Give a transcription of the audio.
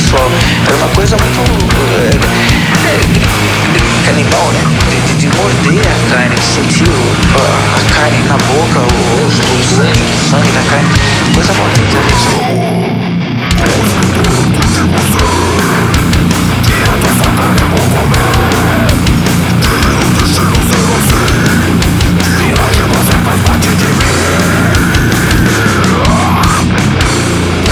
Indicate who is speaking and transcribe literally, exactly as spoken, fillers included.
Speaker 1: pessoal. Era uma coisa muito é, é, canibal, né? De, de, de morder a carne, de sentir o, a, a carne na boca, o, o, o sangue, o sangue da carne. Coisa bonita isso.